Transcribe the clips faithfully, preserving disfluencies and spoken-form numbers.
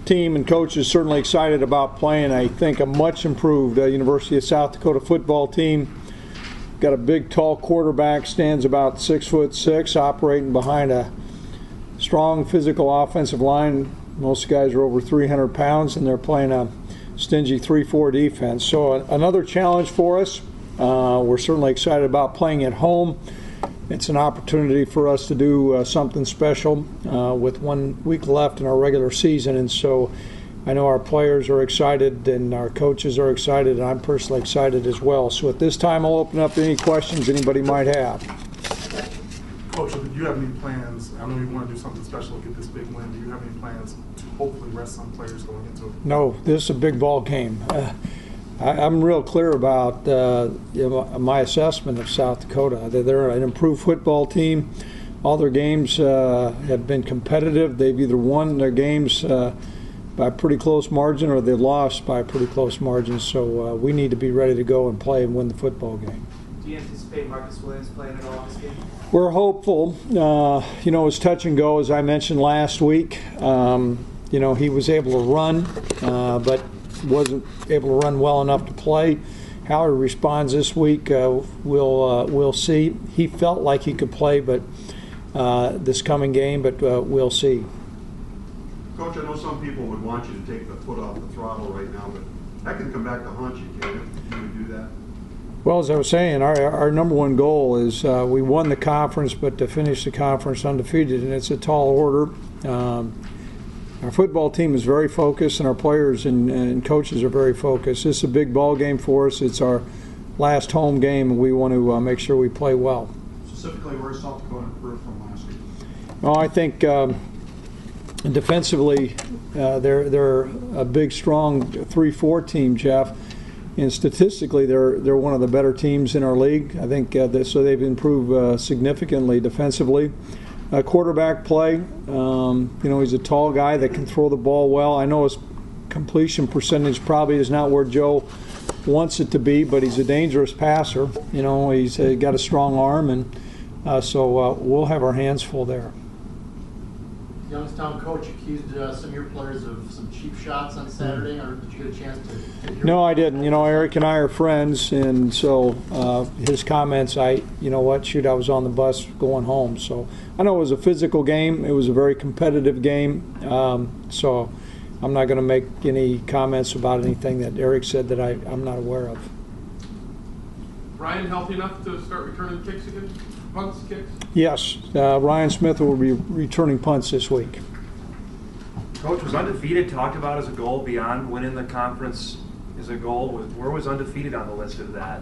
team and coach is certainly excited about playing, I think, a much improved uh, University of South Dakota football team. Got a big, tall quarterback, stands about six foot six, operating behind a strong physical offensive line. Most guys are over three hundred pounds, and they're playing a stingy three four defense. So uh, another challenge for us. Uh, we're certainly excited about playing at home. It's an opportunity for us to do uh, something special uh, with one week left in our regular season, and so I know our players are excited and our coaches are excited, and I'm personally excited as well. So at this time, I'll open up to any questions anybody might have. Coach, do you have any plans? I know you want to do something special to get this big win. Do you have any plans to hopefully rest some players going into it? No, this is a big ball game. Uh, I, I'm real clear about uh, you know, my assessment of South Dakota. They're, they're an improved football team. All their games uh, have been competitive. They've either won their games uh, by a pretty close margin or they've lost by a pretty close margin. So uh, we need to be ready to go and play and win the football game. Do you anticipate Marcus Williams playing at all this game? We're hopeful. Uh, you know, it's touch and go, as I mentioned last week. Um, you know, he was able to run, uh, but wasn't able to run well enough to play. How he responds this week, uh, we'll uh, we'll see. He felt like he could play, but uh, this coming game, but uh, we'll see. Coach, I know some people would want you to take the foot off the throttle right now, but that can come back to haunt you, can it? Can you do that? Well, as I was saying, our our number one goal is uh, we won the conference, but to finish the conference undefeated, and it's a tall order. Um, Our football team is very focused, and our players and, and coaches are very focused. This is a big ball game for us. It's our last home game, and we want to uh, make sure we play well. Specifically, where is South Dakota improved from last week? Well, I think um, defensively, uh, they're they're a big, strong three four team, Jeff. And statistically, they're they're one of the better teams in our league. I think uh, that, so. They've improved uh, significantly defensively. Uh, quarterback play, um, you know, he's a tall guy that can throw the ball well. I know his completion percentage probably is not where Joe wants it to be, but he's a dangerous passer. You know, he's uh, got a strong arm, and uh, so uh, we'll have our hands full there. Youngstown coach accused uh, some of your players of some cheap shots on Saturday, or did you get a chance to, to hear? No, I didn't. You know, Eric and I are friends, and so uh, his comments, I, you know what, shoot, I was on the bus going home. So I know it was a physical game. It was a very competitive game. Um, so I'm not going to make any comments about anything that Eric said that I, I'm not aware of. Ryan healthy enough to start returning kicks again? Punts, kicks? Yes. Uh, Ryan Smith will be returning punts this week. Coach, was undefeated talked about as a goal beyond winning the conference as a goal? Where was undefeated on the list of that?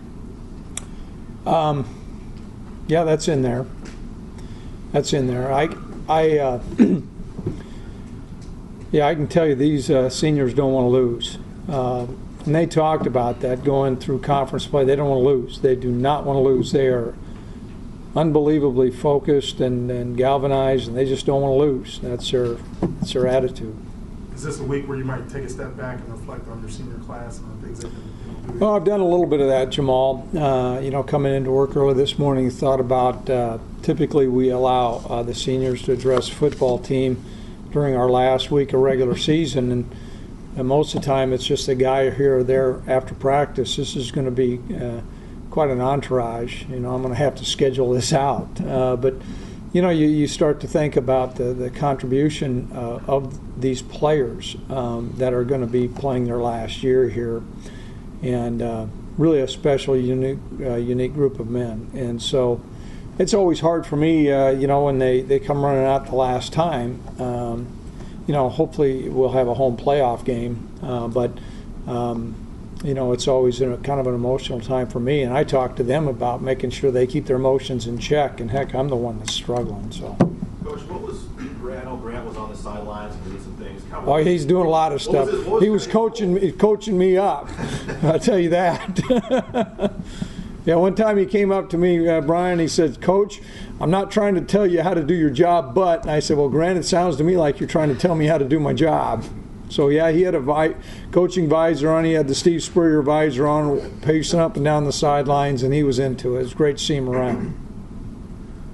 Um, yeah, that's in there. That's in there. I, I, uh, yeah, I can tell you these uh, seniors don't want to lose. Uh, and they talked about that going through conference play. They don't want to lose. They do not want to lose. They are unbelievably focused and, and galvanized, and they just don't want to lose. That's their, that's their attitude. Is this a week where you might take a step back and reflect on your senior class and the things that you do? Well, I've done a little bit of that, Jamal. Uh, you know, coming into work early this morning, thought about uh, typically we allow uh, the seniors to address football team during our last week of regular season, and, and most of the time it's just a guy here or there after practice. This is going to be uh, quite an entourage. You know, I'm going to have to schedule this out. Uh, but, you know, you, you start to think about the, the contribution uh, of these players um, that are going to be playing their last year here. And uh, really a special, unique, uh, unique group of men. And so it's always hard for me, uh, you know, when they, they come running out the last time. Um, you know, hopefully we'll have a home playoff game. Uh, but, um, you know, it's always a, kind of an emotional time for me. And I talk to them about making sure they keep their emotions in check. And, heck, I'm the one that's struggling. So. Coach, what was Grant? I know Grant was on the sidelines and doing some things. Oh, he's doing a lot of stuff. Was his, was he was coaching me, coaching me up. I'll tell you that. Yeah, one time he came up to me, uh, Brian, he said, Coach, I'm not trying to tell you how to do your job, but, and I said, well, Grant, it sounds to me like you're trying to tell me how to do my job. So, yeah, he had a vi- coaching visor on. He had the Steve Spurrier visor on, pacing up and down the sidelines, and he was into it. It was great to see him around.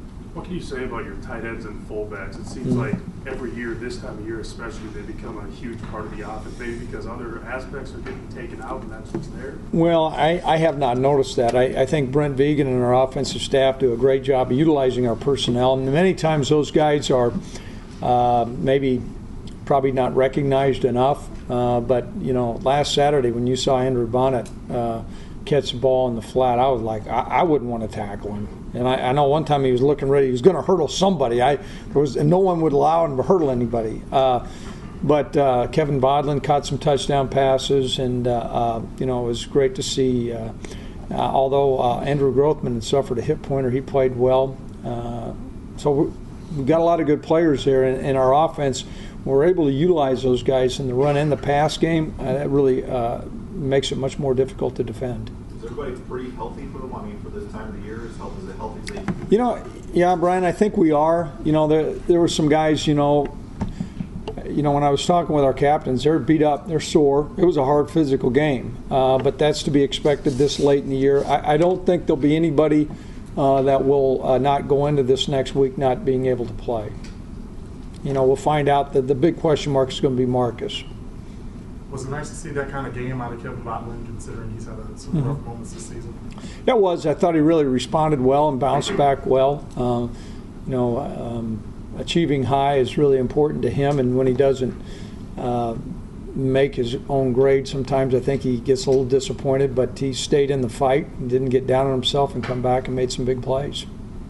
What can you say about your tight ends and fullbacks? It seems Mhm. like every year, this time of year especially, they become a huge part of the offense, maybe because other aspects are getting taken out and that's what's there. Well, I, I have not noticed that. I, I think Brent Vegan and our offensive staff do a great job of utilizing our personnel. And many times those guys are uh, maybe probably not recognized enough. Uh, but, you know, last Saturday when you saw Andrew Bonnet uh, catch the ball in the flat, I was like, I, I wouldn't want to tackle him. And I, I know one time he was looking ready. He was going to hurdle somebody. I there was, and no one would allow him to hurdle anybody. Uh, but uh, Kevin Bodlin caught some touchdown passes, and uh, uh, you know it was great to see. Uh, uh, although uh, Andrew Grothman had suffered a hip pointer, he played well. Uh, so we, we've got a lot of good players there in, in our offense. We're able to utilize those guys in the run and the pass game. Uh, that really uh, makes it much more difficult to defend. Is everybody pretty healthy for them? I mean, for this time of the year, is health as healthy as they can? You know, yeah, Brian, I think we are. You know, there there were some guys, you know, you know, when I was talking with our captains, they're beat up, they're sore. It was a hard physical game, uh, but that's to be expected this late in the year. I, I don't think there'll be anybody uh, that will uh, not go into this next week not being able to play. You know, we'll find out that the big question mark is going to be Marcus. Was it nice to see that kind of game out of Kevin Bodlin, considering he's had a, some Mm-hmm. rough moments this season? It was. I thought he really responded well and bounced back well. Uh, you know, um, achieving high is really important to him, and when he doesn't uh, make his own grade, sometimes I think he gets a little disappointed, but he stayed in the fight and didn't get down on himself and come back and made some big plays.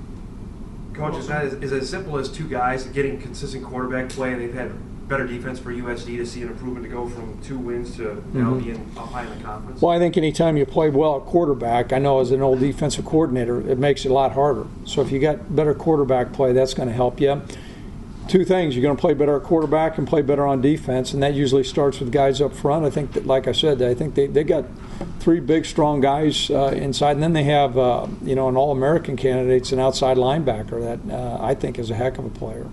Coach, is that is it as simple as two guys getting consistent quarterback play, and they've had better defense for U S D to see an improvement to go from two wins to now Mhm. being up high in the conference? Well, I think anytime you play well at quarterback, I know as an old defensive coordinator, it makes it a lot harder. So if you got better quarterback play, that's going to help you. Two things, you're going to play better at quarterback and play better on defense, and that usually starts with guys up front. I think that, like I said, I think they, they got three big, strong guys uh, inside, and then they have, uh, you know, an All-American candidate, an outside linebacker that uh, I think is a heck of a player.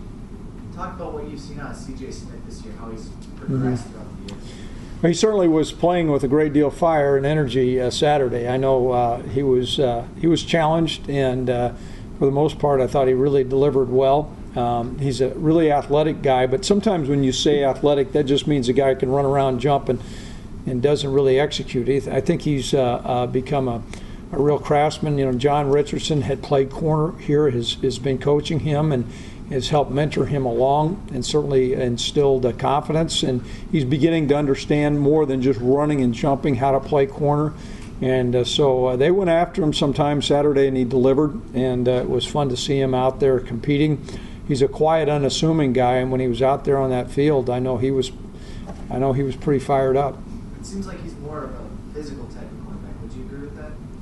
Talk about what you've seen out of C J Smith this year, how he's progressed Mhm. throughout the year. He certainly was playing with a great deal of fire and energy uh, Saturday. I know uh, he was uh, he was challenged, and uh, for the most part, I thought he really delivered well. Um, he's a really athletic guy, but sometimes when you say athletic, that just means a guy can run around, jump, and and doesn't really execute. I think he's uh, uh, become a, a real craftsman. You know, John Richardson had played corner here, has has been coaching him, and has helped mentor him along, and certainly instilled uh, confidence. And he's beginning to understand more than just running and jumping, how to play corner. And uh, so uh, they went after him sometime Saturday, and he delivered. And uh, it was fun to see him out there competing. He's a quiet, unassuming guy, and when he was out there on that field, I know he was, I know he was pretty fired up. It seems like he's more of a physical type of quarterback. Would you agree with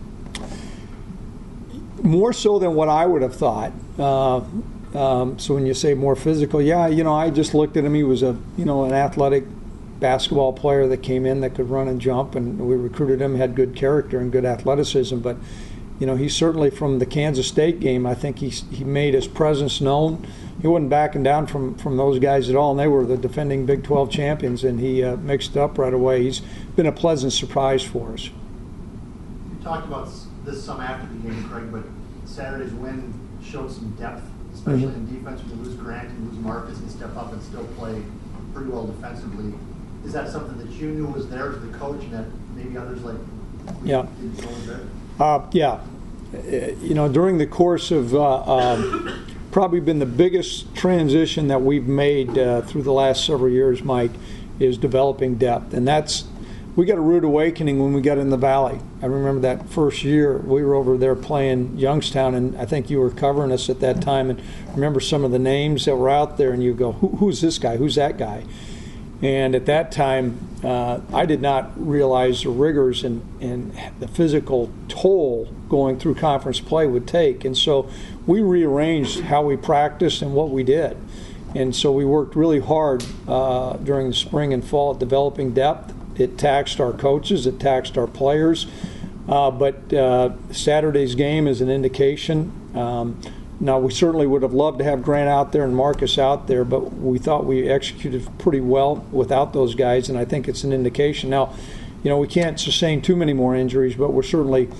that? More so than what I would have thought. Uh, um, so when you say more physical, yeah, you know, I just looked at him. He was a, you know, an athletic basketball player that came in that could run and jump, and we recruited him, had good character and good athleticism. But, you know, he certainly, from the Kansas State game, I think he he made his presence known. He wasn't backing down from, from those guys at all, and they were the defending Big twelve champions, and he uh, mixed it up right away. He's been a pleasant surprise for us. You talked about this some after the game, Craig, but Saturday's win showed some depth, especially Mhm. in defense. When you lose Grant and lose Marcus and step up and still play pretty well defensively. Is that something that you knew was there as the coach, and that maybe others like Yeah. didn't know was there? Uh, yeah. Uh, You know, during the course of uh, um, probably been the biggest transition that we've made uh, through the last several years, Mike, is developing depth. And that's, we got a rude awakening when we got in the Valley. I remember that first year we were over there playing Youngstown, and I think you were covering us at that time, and remember some of the names that were out there, and you go, Who, who's this guy? Who's that guy? And at that time, uh, I did not realize the rigors and, and the physical toll going through conference play would take. And so we rearranged how we practiced and what we did. And so we worked really hard uh, during the spring and fall at developing depth. It taxed our coaches, it taxed our players. Uh, but uh, Saturday's game is an indication. Um, Now, we certainly would have loved to have Grant out there and Marcus out there, but we thought we executed pretty well without those guys, and I think it's an indication. Now, you know, we can't sustain too many more injuries, but we're certainly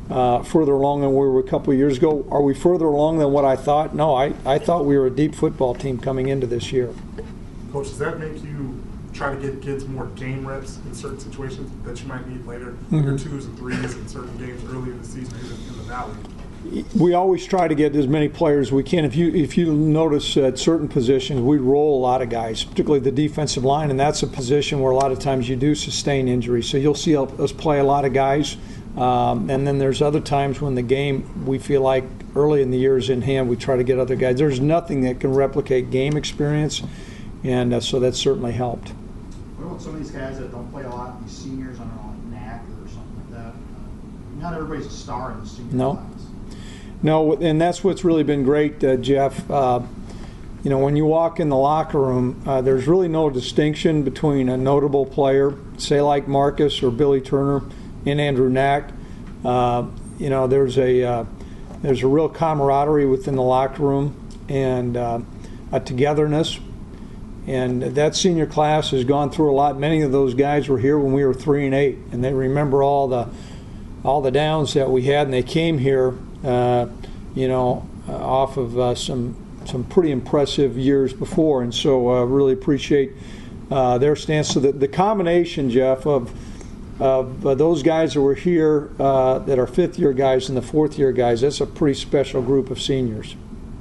uh, further along than we were a couple of years ago. Are we further along than what I thought? No, I, I thought we were a deep football team coming into this year. Coach, does that make you try to get kids more game reps in certain situations that you might need later? Mhm. Your twos and threes in certain games early in the season, even in the Valley. We always try to get as many players as we can. If you if you notice at certain positions, we roll a lot of guys, particularly the defensive line, and that's a position where a lot of times you do sustain injuries. So you'll see us play a lot of guys, um, and then there's other times when the game we feel like early in the year is in hand, we try to get other guys. There's nothing that can replicate game experience, and uh, so that certainly helped. What about some of these guys that don't play a lot, these seniors, I don't know, like N A C or something like that? Uh, Not everybody's a star in the senior No. class. No, and that's what's really been great, uh, Jeff. Uh, you know, when you walk in the locker room, uh, there's really no distinction between a notable player, say like Marcus or Billy Turner, and Andrew Knack. Uh, you know, there's a uh, there's a real camaraderie within the locker room and uh, a togetherness. And that senior class has gone through a lot. Many of those guys were here when we were three and eight, and they remember all the all the downs that we had, and they came here. Uh, you know, uh, off of uh, some some pretty impressive years before, and so uh, really appreciate uh, their stance. So the, the combination, Jeff, of of uh, those guys that were here uh, that are fifth year guys and the fourth year guys, that's a pretty special group of seniors.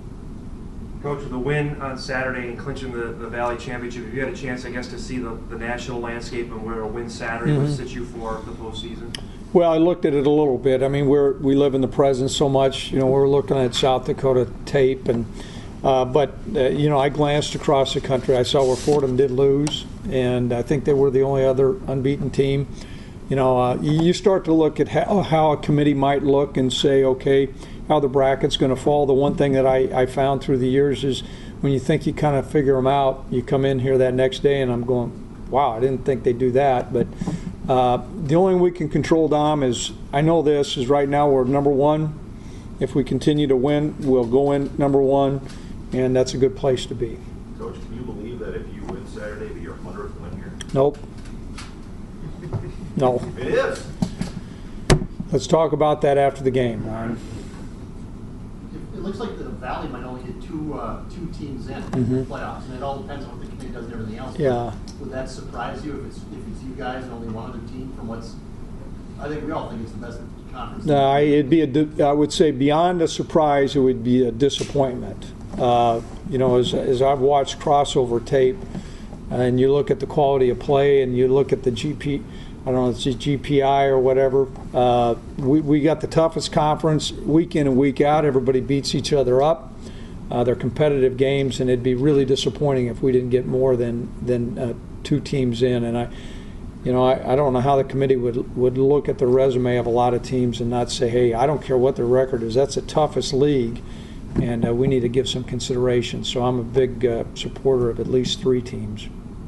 Coach, with the win on Saturday and clinching the, the Valley Championship, have you had a chance, I guess, to see the, the national landscape and where a win Saturday Mm-hmm. would sit you for the postseason? Well, I looked at it a little bit. I mean, we're we live in the present so much. You know, we're looking at South Dakota tape, and uh, but uh, you know, I glanced across the country. I saw where Fordham did lose, and I think they were the only other unbeaten team. You know, uh, you start to look at how, how a committee might look and say, okay, how the bracket's going to fall. The one thing that I, I found through the years is when you think you kind of figure them out, you come in here that next day, and I'm going, wow, I didn't think they'd do that, but. Uh, the only thing we can control, Dom, is I know this is right now we're number one. If we continue to win, we'll go in number one, and that's a good place to be. Coach, can you believe that if you win Saturday, that your hundredth win here? Nope. No. It is. Let's talk about that after the game, Ryan. It, it looks like the Valley might only get two uh, two teams in Mhm. the playoffs, and it all depends on what the committee does and everything else. Yeah. Would that surprise you if it's if it's you guys and only one other team from what's? I think we all think it's the best conference. No, I- it'd be a, di- I would say beyond a surprise, it would be a disappointment. Uh, you know, as, as I've watched crossover tape, and you look at the quality of play, and you look at the G P, I don't know, it's G P I or whatever. Uh, we we got the toughest conference week in and week out. Everybody beats each other up. Uh, they're competitive games, and it'd be really disappointing if we didn't get more than than uh, two teams in. And I, you know, I, I don't know how the committee would would look at the resume of a lot of teams and not say, hey, I don't care what their record is. That's the toughest league, and uh, we need to give some consideration. So I'm a big uh, supporter of at least three teams.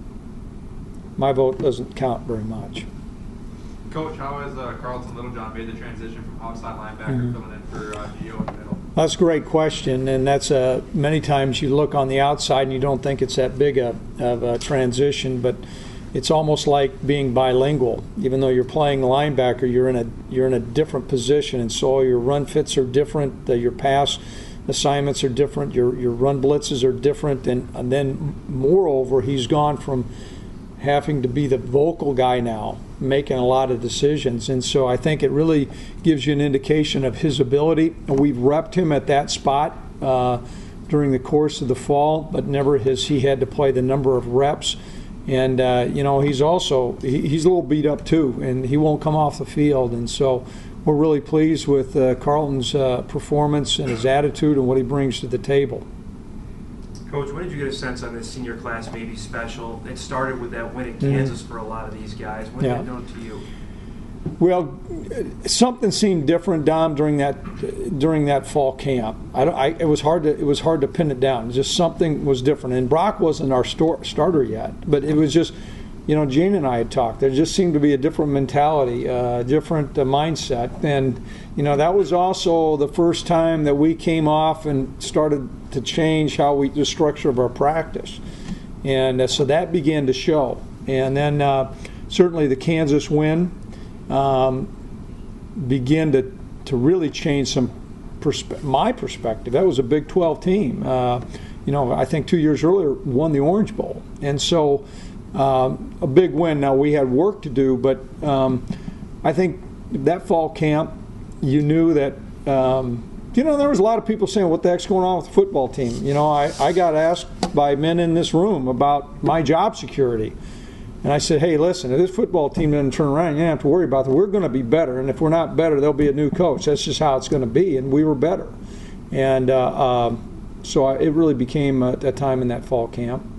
My vote doesn't count very much. Coach, how has uh, Carlton Littlejohn made the transition from outside linebacker Mhm. coming in for uh, Gio in the middle? That's a great question, and that's uh, many times you look on the outside and you don't think it's that big a, of a transition, but it's almost like being bilingual. Even though you're playing linebacker, you're in a you're in a different position, and so your run fits are different, uh, your pass assignments are different, your your run blitzes are different, and, and then moreover, he's gone from having to be the vocal guy now, making a lot of decisions. And so I think it really gives you an indication of his ability. And we've repped him at that spot uh, during the course of the fall, but never has he had to play the number of reps. And, uh, you know, he's also, he, he's a little beat up too, and he won't come off the field. And so we're really pleased with uh, Carlton's uh, performance and his attitude and what he brings to the table. Coach, when did you get a sense on this senior class maybe special? It started with that win in Mhm. Kansas for a lot of these guys. When Yeah. did it know to you? Well, something seemed different, Dom, during that during that fall camp. I, don't, I it was hard to it was hard to pin it down. Just something was different, and Brock wasn't our stor- starter yet, but it was just, you know, Gene and I had talked. There just seemed to be a different mentality, a uh, different uh, mindset, and you know that was also the first time that we came off and started to change how we the structure of our practice, and uh, so that began to show. And then uh, certainly the Kansas win. Um, begin to, to really change some perspe- my perspective. That was a Big twelve team. Uh, you know, I think two years earlier won the Orange Bowl, and so um, a big win. Now we had work to do, but um, I think that fall camp, you knew that. Um, you know, there was a lot of people saying, "What the heck's going on with the football team?" You know, I, I got asked by men in this room about my job security. And I said, hey, listen, if this football team doesn't turn around, you don't have to worry about it. We're going to be better. And if we're not better, there'll be a new coach. That's just how it's going to be. And we were better. And uh, uh, so I, it really became a, a time in that fall camp.